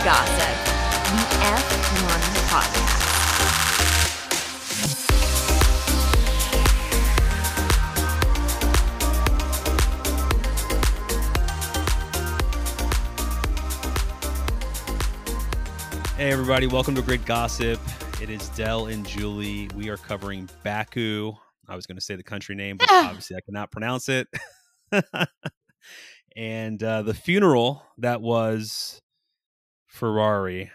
Gossip, the F1 podcast. Hey everybody, welcome to Grid Gossip. It is Dell and Julie. We are covering Baku. I was going to say the country name, but obviously I cannot pronounce it. And the funeral that was Ferrari.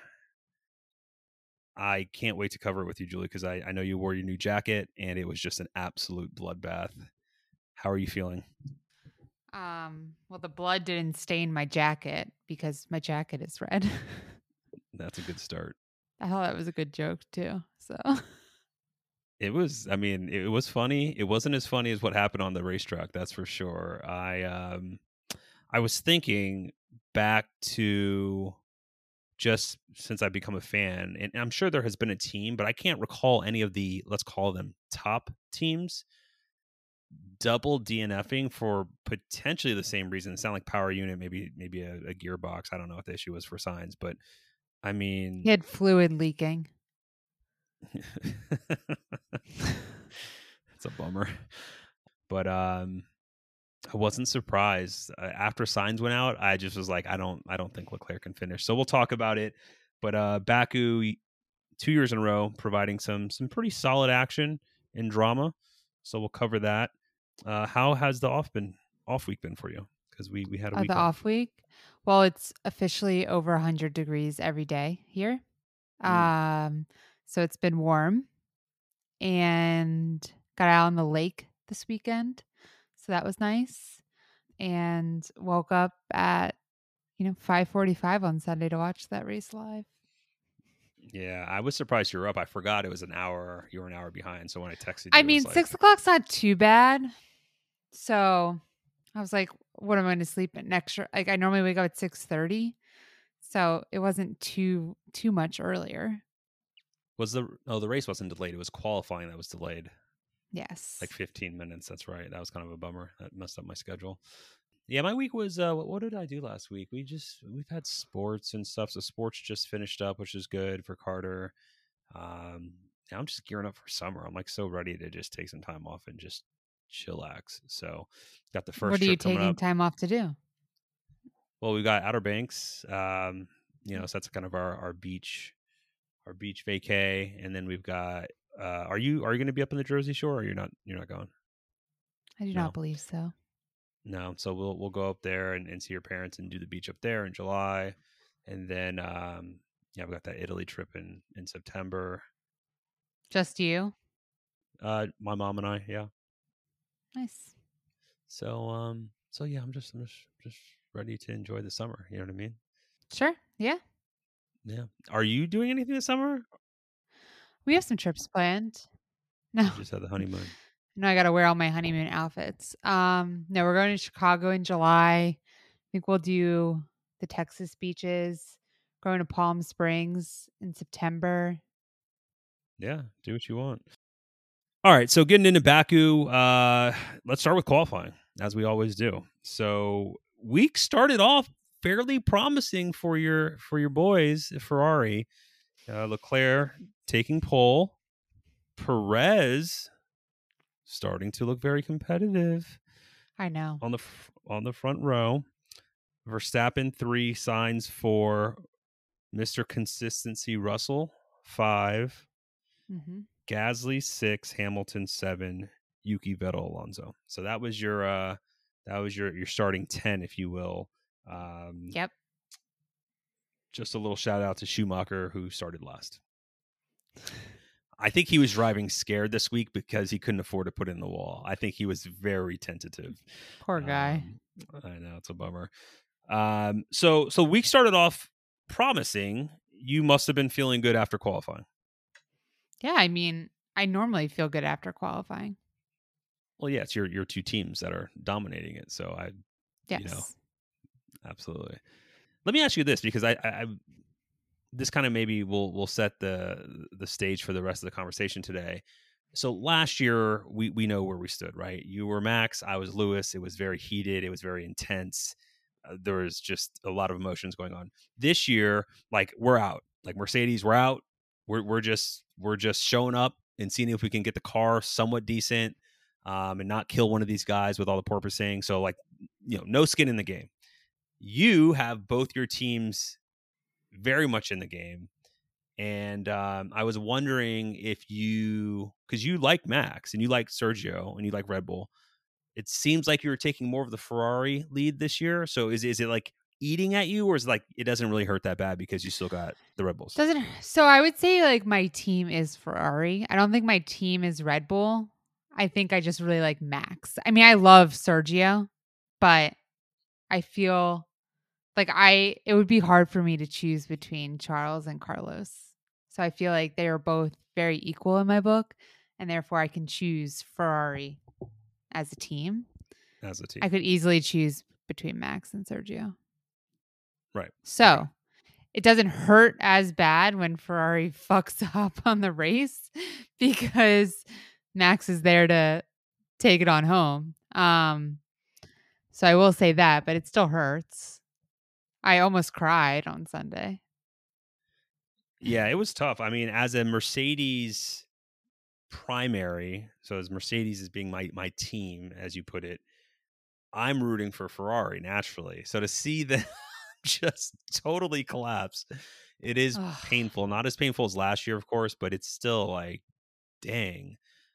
I can't wait to cover it with you, Julie, because I know you wore your new jacket and it was just an absolute bloodbath. How are you feeling? Well, the blood didn't stain my jacket because my jacket is red. That's a good start. I thought that was a good joke too. So it was funny. It wasn't as funny as what happened on the racetrack, that's for sure. I was thinking back to just since I've become a fan, and I'm sure there has been a team, but I can't recall any of the, let's call them top teams, double DNFing for potentially the same reason. It sounded like power unit, maybe a gearbox. I don't know what the issue was for Sainz, but I mean, he had fluid leaking. It's a bummer. But I wasn't surprised. After Sainz went out, I just was like, I don't think Leclerc can finish. So we'll talk about it. But Baku, 2 years in a row, providing some pretty solid action and drama. So we'll cover that. How has the off week been for you? Because we had a week off week. Well, it's officially over 100 degrees every day here. So it's been warm, and got out on the lake this weekend. So that was nice. And woke up at 5:45 on Sunday to watch that race live. Yeah, I was surprised you were up. I forgot it was an hour. You were an hour behind. So when I texted you, I mean, 6 o'clock's not too bad. So I was like, what am I going to sleep at next? Like I normally wake up at 6:30. So it wasn't too much earlier. The race wasn't delayed. It was qualifying that was delayed. Yes. Like 15 minutes. That's right. That was kind of a bummer. That messed up my schedule. Yeah, my week was, what did I do last week? We've had sports and stuff. So sports just finished up, which is good for Carter. Now I'm just gearing up for summer. I'm like so ready to just take some time off and just chillax. So got the first. What are you taking time off to do? Well, we got Outer Banks. So that's kind of our beach vacay, and then we've got. Are you going to be up in the Jersey Shore, or you're not going? I do not believe so. No, so we'll go up there and see your parents and do the beach up there in July, and then we got that Italy trip in September. Just you? My mom and I, yeah. Nice. So yeah, I'm just ready to enjoy the summer. You know what I mean? Sure. Yeah. Yeah. Are you doing anything this summer? We have some trips planned. No. You just had the honeymoon. No, I got to wear all my honeymoon outfits. No, we're going to Chicago in July. I think we'll do the Texas beaches, going to Palm Springs in September. Yeah, do what you want. All right, so getting into Baku, let's start with qualifying, as we always do. So week started off fairly promising for your boys, Ferrari. Leclerc taking pole. Perez starting to look very competitive. I know. On the front row. Verstappen 3, Sainz 4, Mr. Consistency Russell 5, Gasly 6, Hamilton 7, Yuki, Vettel, Alonso. So that was your starting 10, if you will. Yep. Just a little shout out to Schumacher, who started last. I think he was driving scared this week because he couldn't afford to put in the wall. I think he was very tentative. Poor guy. I know, it's a bummer. So week started off promising. You must have been feeling good after qualifying. Yeah, I mean, I normally feel good after qualifying. Well, yeah, it's your two teams that are dominating it. So absolutely. Let me ask you this, because I this kind of maybe will set the stage for the rest of the conversation today. So last year, we know where we stood, right? You were Max, I was Lewis. It was very heated. It was very intense. there was just a lot of emotions going on. This year, like we're out, like Mercedes, we're out. We're just showing up and seeing if we can get the car somewhat decent, and not kill one of these guys with all the porpoising. So like, no skin in the game. You have both your teams very much in the game. And I was wondering if because you like Max and you like Sergio and you like Red Bull, it seems like you're taking more of the Ferrari lead this year. So is it like eating at you, or is it like it doesn't really hurt that bad because you still got the Red Bulls? So I would say like my team is Ferrari. I don't think my team is Red Bull. I think I just really like Max. I mean, I love Sergio, but I feel like it would be hard for me to choose between Charles and Carlos. So I feel like they are both very equal in my book, and therefore I can choose Ferrari as a team. As a team. I could easily choose between Max and Sergio. Right. So it doesn't hurt as bad when Ferrari fucks up on the race because Max is there to take it on home. So I will say that, but it still hurts. I almost cried on Sunday. Yeah, it was tough. I mean, as a Mercedes primary, so as Mercedes is being my team, as you put it, I'm rooting for Ferrari naturally. So to see them just totally collapse, it is painful. Not as painful as last year, of course, but it's still like, dang.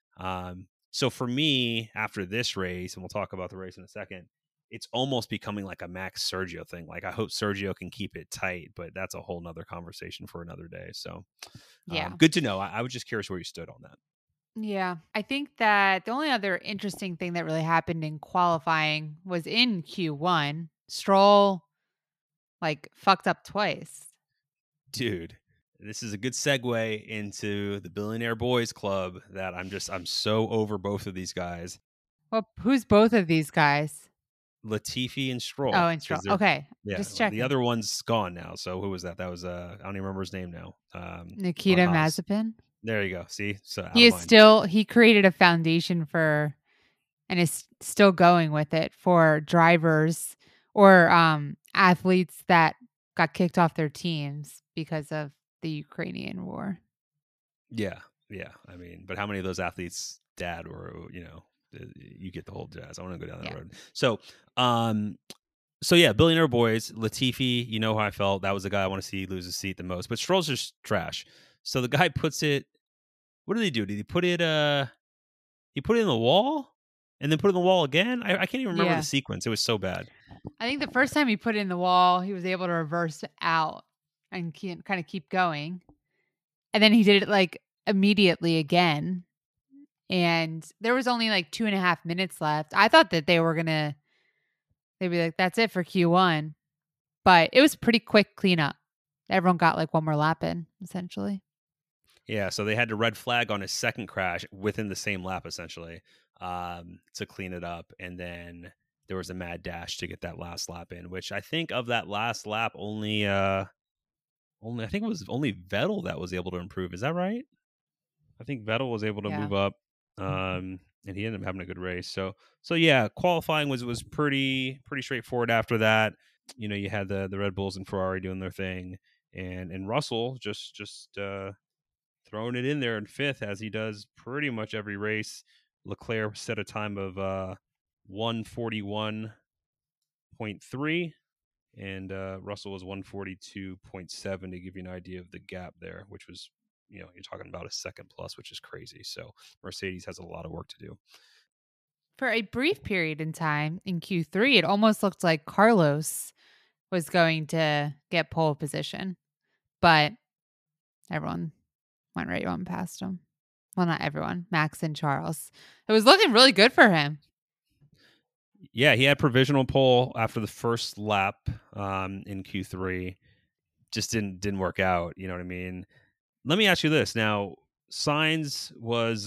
So for me, after this race, and we'll talk about the race in a second, it's almost becoming like a Max Sergio thing. Like I hope Sergio can keep it tight, but that's a whole nother conversation for another day. So yeah, good to know. I was just curious where you stood on that. Yeah, I think that the only other interesting thing that really happened in qualifying was in Q1. Stroll like fucked up twice. Dude, this is a good segue into the Billionaire Boys Club that I'm so over both of these guys. Well, who's both of these guys? Latifi and Stroll. Oh, and Stroll. Okay. Yeah. Just checking. The other one's gone now. So who was that? That was I don't even remember his name now. Nikita Mazepin. There you go. See? So he created a foundation for and is still going with it for drivers or athletes that got kicked off their teams because of the Ukrainian war. Yeah. Yeah. I mean, but how many of those athletes' dad or, you get the whole jazz. I want to go down that road. So yeah, Billionaire Boys, Latifi, you know how I felt. That was the guy I want to see lose his seat the most. But Stroll's just trash. So the guy puts it. What did he do? Did he put it? He put it in the wall and then put it in the wall again. I can't even remember the sequence. It was so bad. I think the first time he put it in the wall, he was able to reverse out and kind of keep going. And then he did it like immediately again. And there was only like 2.5 minutes left. I thought that they'd be like, that's it for Q1. But it was pretty quick cleanup. Everyone got like one more lap in, essentially. Yeah, so they had to red flag on his second crash within the same lap, essentially, to clean it up. And then there was a mad dash to get that last lap in, which I think of that last lap, only I think it was only Vettel that was able to improve. Is that right? I think Vettel was able to move up. And he ended up having a good race. So yeah, qualifying was pretty straightforward after that. You had the Red Bulls and Ferrari doing their thing, and Russell just throwing it in there in fifth, as he does pretty much every race. Leclerc set a time of 141.3, and Russell was 142.7 to give you an idea of the gap there, which was, you're talking about a second plus, which is crazy. So Mercedes has a lot of work to do. For a brief period in time in Q3, it almost looked like Carlos was going to get pole position, but everyone went right on past him. Well, not everyone, Max and Charles. It was looking really good for him. Yeah, he had provisional pole after the first lap in Q3. Just didn't work out. You know what I mean? Let me ask you this. Now, Sainz was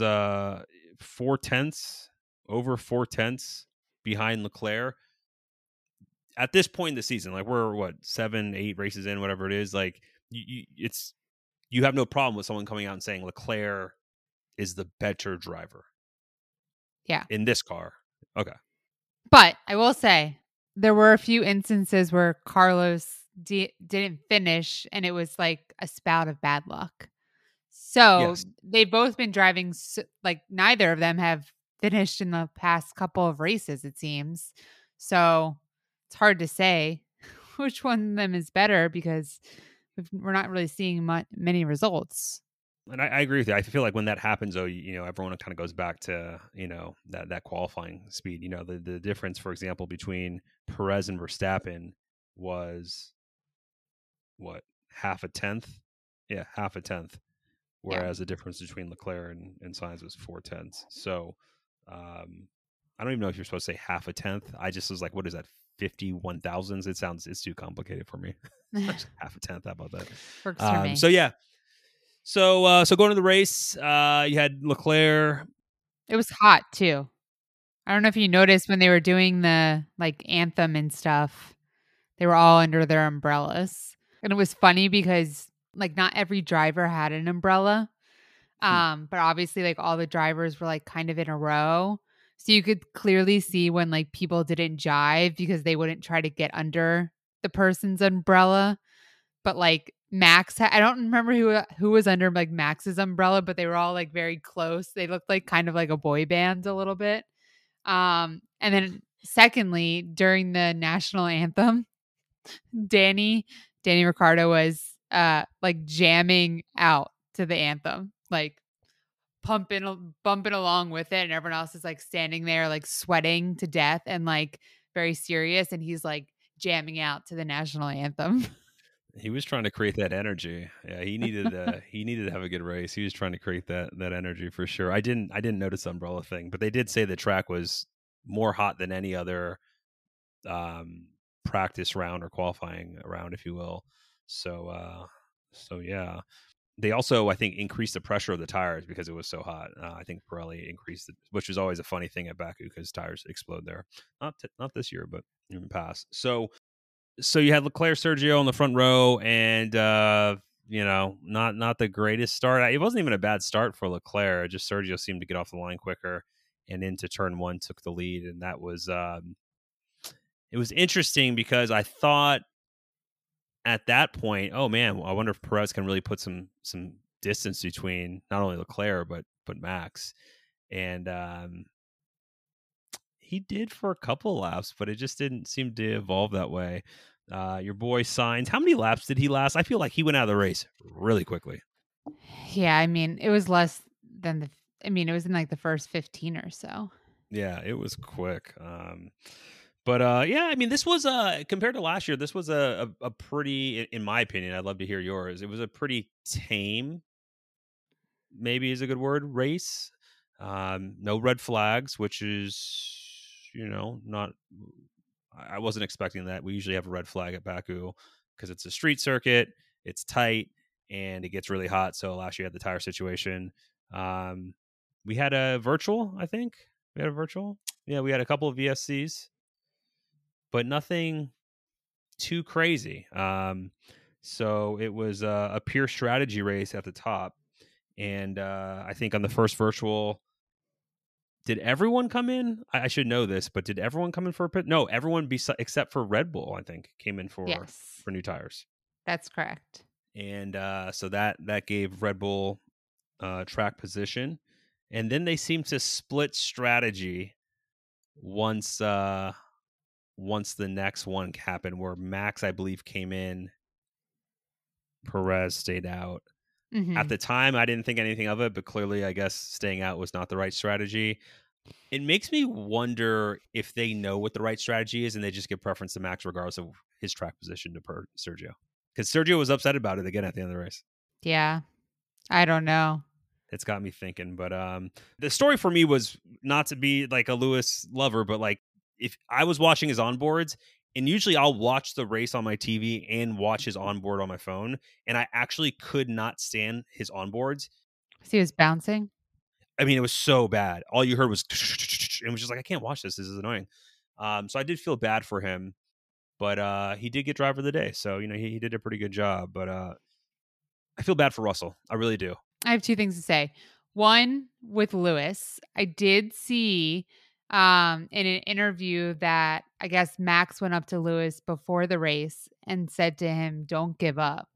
4/10 behind Leclerc. At this point in the season, like we're 7, 8 races in, whatever it is, like you have no problem with someone coming out and saying Leclerc is the better driver. Yeah. In this car. Okay. But I will say, there were a few instances where Carlos didn't finish, and it was like a spout of bad luck. So Yes. they've both been driving, like neither of them have finished in the past couple of races, it seems. So it's hard to say which one of them is better because we're not really seeing many results. And I agree with you. I feel like when that happens, though, everyone kind of goes back to, that qualifying speed. The difference, for example, between Perez and Verstappen was what, half a tenth? Yeah, half a tenth. Yeah. Whereas the difference between Leclerc and Sainz was 4/10. So I don't even know if you're supposed to say half a tenth. I just was like, what is that? 51 thousandths? It's too complicated for me. Half a tenth. How about that? Works for me. So yeah. So going to the race, you had Leclerc. It was hot too. I don't know if you noticed when they were doing the like anthem and stuff, they were all under their umbrellas. And it was funny because like not every driver had an umbrella. But obviously like all the drivers were like kind of in a row. So you could clearly see when like people didn't jive because they wouldn't try to get under the person's umbrella. But like Max, I don't remember who was under like Max's umbrella, but they were all like very close. They looked like kind of like a boy band a little bit. And then secondly, during the national anthem, Danny Ricciardo was like jamming out to the anthem, like bumping along with it, and everyone else is like standing there like sweating to death and like very serious, and he's like jamming out to the national anthem. He was trying to create that energy. Yeah, he needed to have a good race. He was trying to create that energy for sure. I didn't notice the umbrella thing, but they did say the track was more hot than any other practice round or qualifying round, if you will. So yeah. They also, I think, increased the pressure of the tires because it was so hot. I think Pirelli increased it, which is always a funny thing at Baku because tires explode there. Not this year, but in the past. So you had Leclerc, Sergio on the front row, and not the greatest start. It wasn't even a bad start for Leclerc. Just Sergio seemed to get off the line quicker and into turn one took the lead, and that was it was interesting because I thought at that point, oh man, I wonder if Perez can really put some distance between not only Leclerc but Max, and he did for a couple laps, but it just didn't seem to evolve that way. Your boy Sainz, how many laps did he last? I feel like he went out of the race really quickly. Yeah, I mean, it was less than it was in like the first 15 or so. Yeah, it was quick. But yeah, I mean, this was compared to last year, this was a pretty, in my opinion, I'd love to hear yours. It was a pretty tame, maybe is a good word, race. No red flags, which is, not. I wasn't expecting that. We usually have a red flag at Baku because it's a street circuit, it's tight, and it gets really hot. So last year we had the tire situation. We had a virtual, I think. We had a virtual. Yeah, we had a couple of VSCs, but nothing too crazy. So it was a pure strategy race at the top. And I think on the first virtual, did everyone come in? I should know this, but did everyone come in for a pit? No, everyone except for Red Bull, I think, came in for new tires. That's correct. And so that gave Red Bull track position. And then they seemed to split strategy once the next one happened, where Max, I believe, came in. Perez stayed out. Mm-hmm. At the time, I didn't think anything of it, but clearly, I guess staying out was not the right strategy. It makes me wonder if they know what the right strategy is and they just give preference to Max regardless of his track position to Sergio. Because Sergio was upset about it again at the end of the race. Yeah. I don't know. It's got me thinking. But the story for me was not to be like a Lewis lover, but like if I was watching his onboards, and usually I'll watch the race on my TV and watch his onboard on my phone. And I actually could not stand his onboards. He was bouncing. I mean, it was so bad. All you heard was, it was just like, I can't watch this. This is annoying. So I did feel bad for him, but he did get driver of the day. So, he did a pretty good job, but I feel bad for Russell. I really do. I have two things to say. One, with Lewis, I did see in an interview that I guess Max went up to Lewis before the race and said to him, "Don't give up."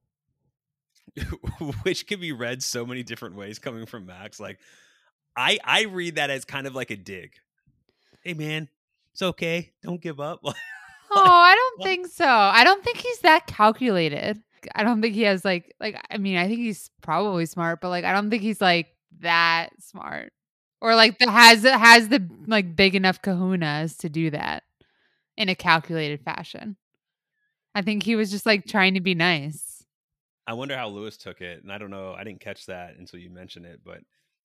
Which can be read so many different ways coming from Max. Like, I read that as kind of like a dig. Hey man, it's okay. Don't give up. Oh, I don't think so. I don't think he's that calculated. I don't think he has I mean, I think he's probably smart, but I don't think he's that smart. Or has the big enough kahunas to do that in a calculated fashion. I think he was just trying to be nice. I wonder how Lewis took it, and I don't know. I didn't catch that until you mentioned it, but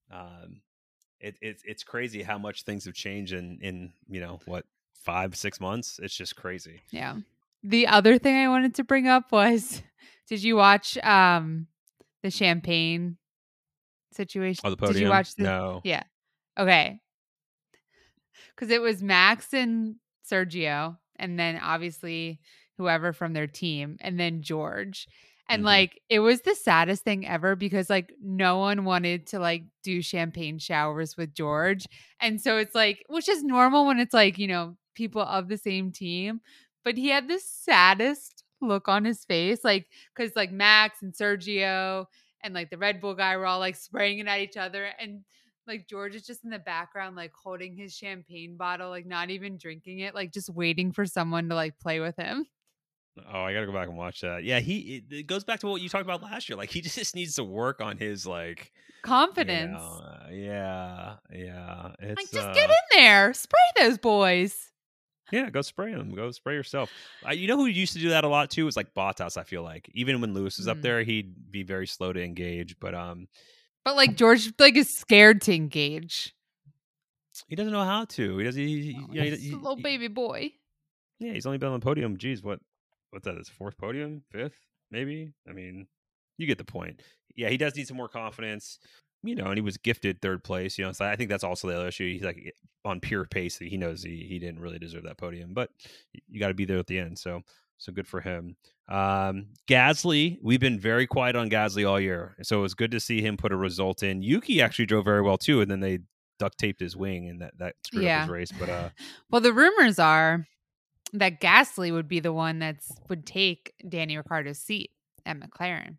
it's crazy how much things have changed in 5-6 months. It's just crazy. Yeah. The other thing I wanted to bring up was, did you watch the champagne situation? Oh, the podium? Did you watch the? No. Yeah. Okay. Because it was Max and Sergio, and then obviously whoever from their team, and then George. And it was the saddest thing ever because no one wanted to do champagne showers with George. And so it's which is normal when it's people of the same team. But he had the saddest look on his face, because Max and Sergio and the Red Bull guy were all spraying it at each other. And George is just in the background, holding his champagne bottle, not even drinking it, just waiting for someone to play with him. Oh, I gotta go back and watch that. Yeah, it goes back to what you talked about last year. He just needs to work on his confidence. Yeah. It's just get in there, spray those boys. Yeah, go spray them. Go spray yourself. You know who used to do that a lot too? Was Bottas. I feel like even when Lewis was up there, he'd be very slow to engage. But George is scared to engage. He doesn't know how to. He does. He's a little baby boy. Yeah, he's only been on the podium. Geez, what's that? His fourth podium, fifth, maybe. I mean, you get the point. Yeah, he does need some more confidence. And he was gifted third place. So I think that's also the other issue. He's on pure pace that he knows he didn't really deserve that podium, but you got to be there at the end. So good for him. Gasly, we've been very quiet on Gasly all year, so it was good to see him put a result in. Yuki actually drove very well too, and then they duct taped his wing, and that screwed up his race. But well, the rumors are that Gasly would be the one would take Danny Ricciardo's seat at McLaren.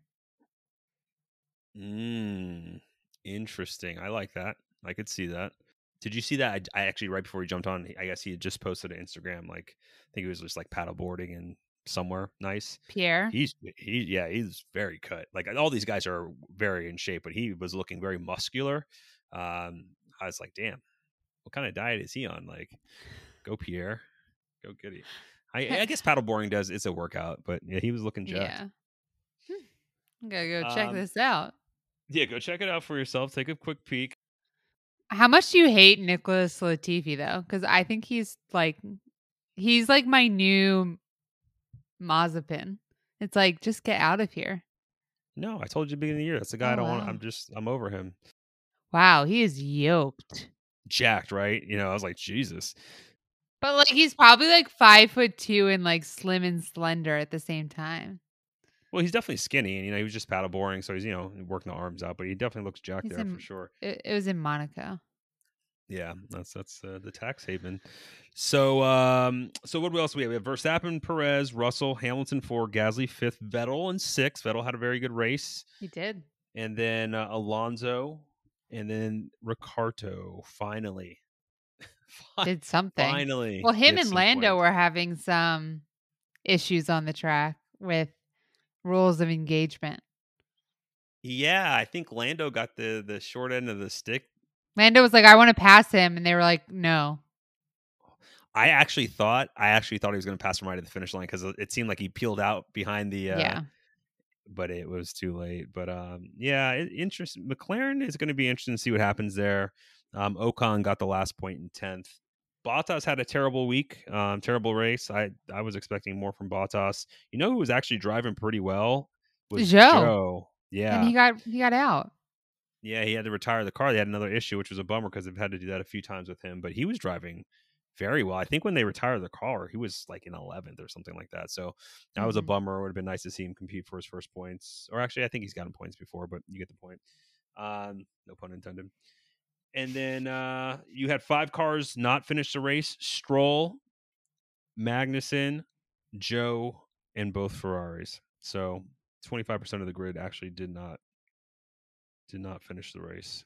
Interesting. I like that. I could see that. Did you see that? I actually, right before he jumped on, I guess he had just posted on Instagram. I think he was just paddleboarding and somewhere nice. Pierre. He's very cut. All these guys are very in shape, but he was looking very muscular. I was like, damn, what kind of diet is he on? Go Pierre, go Goody. I guess paddleboarding it's a workout, but yeah, he was looking jacked. Yeah. Gotta go check this out. Yeah, go check it out for yourself. Take a quick peek. How much do you hate Nicholas Latifi though? Because I think he's my new Mazepin. It's just get out of here. No, I told you at the beginning of the year. That's the guy I don't want. I'm over him. Wow, he is yoked. Jacked, right? I was like, Jesus. But he's probably 5'2" and slim and slender at the same time. Well, he's definitely skinny, and he was just paddleboarding, so he's working the arms out. But he definitely looks jacked there for sure. It was in Monaco. Yeah, that's the tax haven. So what else do we have? We have Verstappen, Perez, Russell, Hamilton 4, Gasly 5th, Vettel in 6th. Vettel had a very good race. He did. And then Alonso, and then Ricciardo finally did something. Finally. Well, him and Lando were having some issues on the track with rules of engagement. Yeah, I think Lando got the short end of the stick. Lando was like, I want to pass him, and they were like, no. I actually thought he was going to pass him right at the finish line because it seemed like he peeled out behind the but it was too late. But interesting. McLaren is going to be interesting to see what happens there. Ocon got the last point in 10th. Bottas had a terrible week, terrible race. I was expecting more from Bottas. Who was actually driving pretty well was Joe. Yeah, and he got out. Yeah, he had to retire the car. They had another issue, which was a bummer because they've had to do that a few times with him. But he was driving very well. I think when they retired the car, he was in 11th or something like that. So that was a bummer. It would have been nice to see him compete for his first points. Or actually, I think he's gotten points before, but you get the point. No pun intended. And then you had 5 cars not finish the race. Stroll Magnussen, Joe, and both Ferraris. So 25% of the grid actually did not finish the race.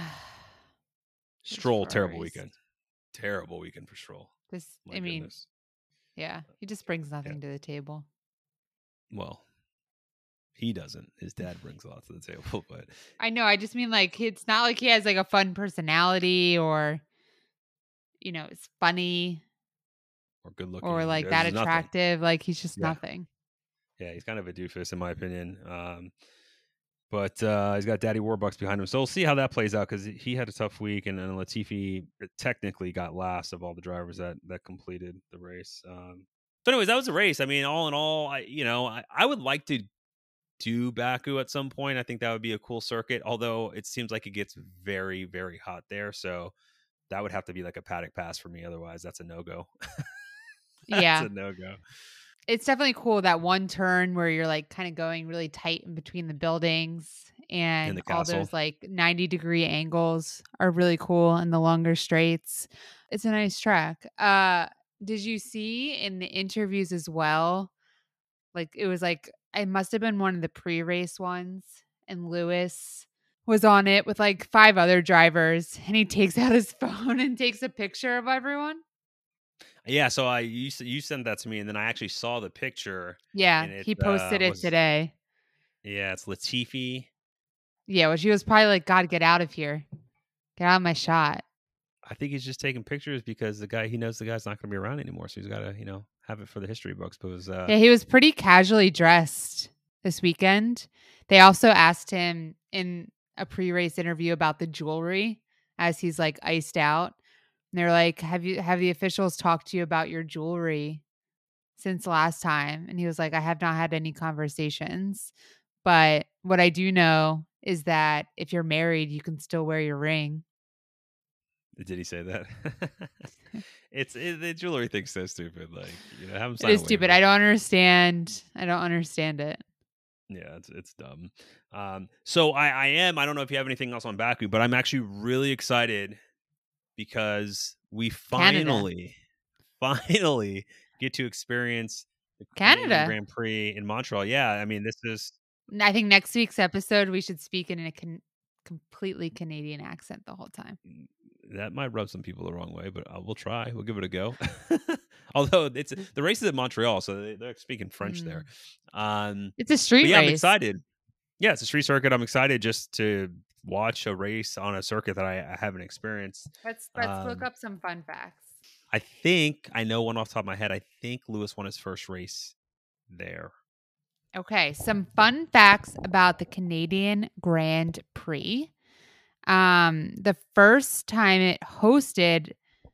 Those Stroll, terrible Ferraris. weekend. Terrible weekend for Stroll. My I mean, goodness. yeah, he just brings Yeah. nothing to the table. Well, he doesn't. His dad brings a lot to the table, but I know. I just mean like it's not like he has like a fun personality or it's funny or good looking. or like There's that nothing. attractive. Like he's just Yeah. nothing. Yeah, he's kind of a doofus in my opinion. But he's got Daddy Warbucks behind him, so we'll see how that plays out because he had a tough week, and then Latifi technically got last of all the drivers that completed the race. So, anyways, that was a race. I mean, all in all, I would like to do Baku at some point. I think that would be a cool circuit. Although it seems like it gets very, very hot there, so that would have to be like a paddock pass for me. Otherwise, that's a no go. Yeah. That's a no go. It's definitely cool that one turn where you're like kind of going really tight in between the buildings and the all castle. those like 90-degree angles are really cool and the longer straights. It's a nice track. Did you see in the interviews as well? Like it was like it must have been one of the pre-race ones and Lewis was on it with like 5 other drivers and he takes out his phone and takes a picture of everyone. Yeah, so you sent that to me, and then I actually saw the picture. Yeah, And it he posted it was today. Yeah, it's Latifi. Yeah, well, she was probably like, God, get out of here. Get out of my shot. I think he's just taking pictures because he knows the guy's not going to be around anymore, so he's got to have it for the history books. Because Yeah, he was pretty casually dressed this weekend. They also asked him in a pre-race interview about the jewelry as he's like iced out. And they're like, have the officials talked to you about your jewelry since last time? And he was like, I have not had any conversations. But what I do know is that if you're married, you can still wear your ring. Did he say that? The jewelry thing's so stupid. Like, have him It sign is a stupid. waiver. I don't understand. I don't understand it. Yeah, it's dumb. So I don't know if you have anything else on Baku, but I'm actually really excited because we finally get to experience the Canadian Canada. Grand Prix in Montreal. Yeah, I mean, this is. I think next week's episode we should speak in a completely Canadian accent the whole time. That might rub some people the wrong way, but we'll try. We'll give it a go. Although the race is in Montreal, so they're speaking French there. It's a street race. I'm excited. Yeah, it's a street circuit. I'm excited just to watch a race on a circuit that I haven't experienced. Let's look up some fun facts. I think I know one off the top of my head. I think Lewis won his first race there. Okay, some fun facts about the Canadian Grand Prix. The first time it hosted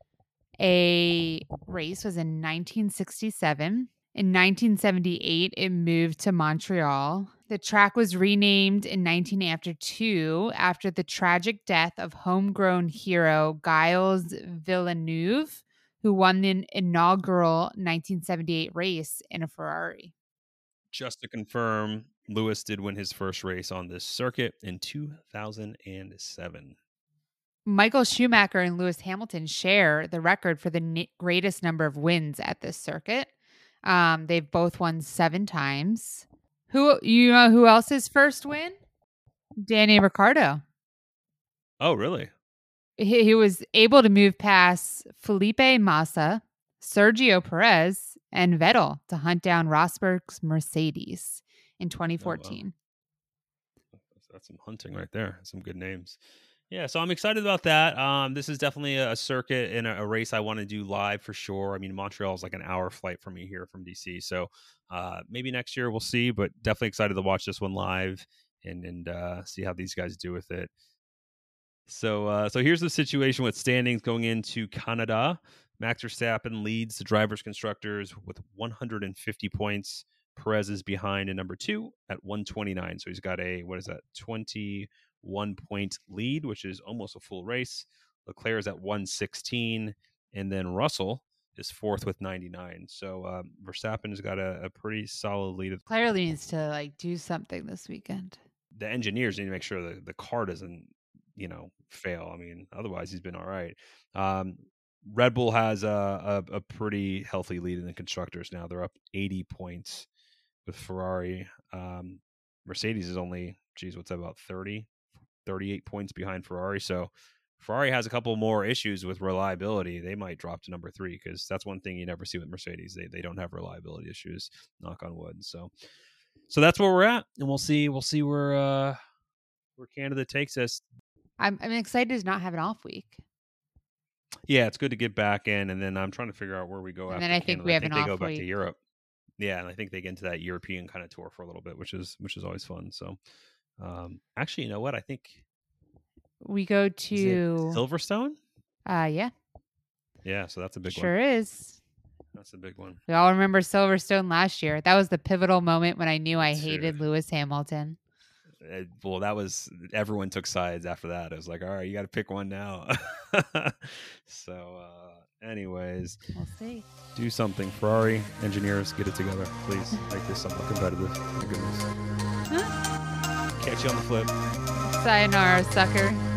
a race was in 1967. In 1978, it moved to Montreal. The track was renamed in 1982 after the tragic death of homegrown hero Gilles Villeneuve, who won the inaugural 1978 race in a Ferrari. Just to confirm, Lewis did win his first race on this circuit in 2007. Michael Schumacher and Lewis Hamilton share the record for the greatest number of wins at this circuit. They've both won 7 times. Who else's first win? Danny Ricciardo. Oh, really? He was able to move past Felipe Massa, Sergio Perez, and Vettel to hunt down Rosberg's Mercedes in 2014. Oh, wow. That's some hunting right there. Some good names. Yeah, so I'm excited about that. This is definitely a circuit and a race I want to do live for sure. I mean, Montreal is like an hour flight for me here from DC, so maybe next year we'll see. But definitely excited to watch this one live and see how these guys do with it. So here's the situation with standings going into Canada. Max Verstappen leads the drivers' constructors with 150 points. Perez is behind in number 2 at 129. So he's got a 21-point lead, which is almost a full race. Leclerc is at 116, and then Russell is 4th with 99. So Verstappen has got a pretty solid lead. Leclerc needs to do something this weekend. The engineers need to make sure the car doesn't fail. I mean, otherwise he's been all right. Red Bull has a pretty healthy lead in the constructors now. They're up 80 points with Ferrari. Mercedes is only, what's that, about 38 points behind Ferrari. So Ferrari has a couple more issues with reliability. They might drop to number 3 because that's one thing you never see with Mercedes. They don't have reliability issues, knock on wood. So that's where we're at, and we'll see where Canada takes us. I'm excited to not have an off week. Yeah, it's good to get back in, and then I'm trying to figure out where we go And after then I Canada. think we have I think an they go off back week. to Europe. Yeah, and I think they get into that European kind of tour for a little bit, which is always fun. So, actually, you know what? I think We go is it to Silverstone. yeah, Yeah, so that's a big sure one. is. That's a big one. We all remember Silverstone last year. That was the pivotal moment when I knew I Dude. hated Lewis Hamilton. Well, that was, everyone took sides after that. It was like, all right, you got to pick one now. So, anyways, We'll see. do something. Ferrari engineers, get it together, please. Make this somewhat competitive. My goodness. Catch you on the flip. Sayonara, sucker.